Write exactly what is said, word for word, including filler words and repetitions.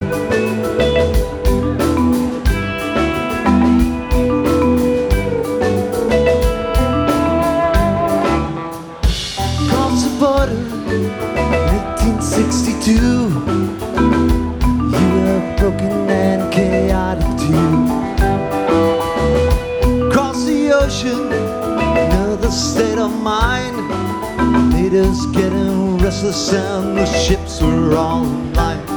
Cross the border, eighteen sixty-two. You were broken and chaotic too. Cross the ocean, another state of mind. Made us getting restless and the ships were all in line.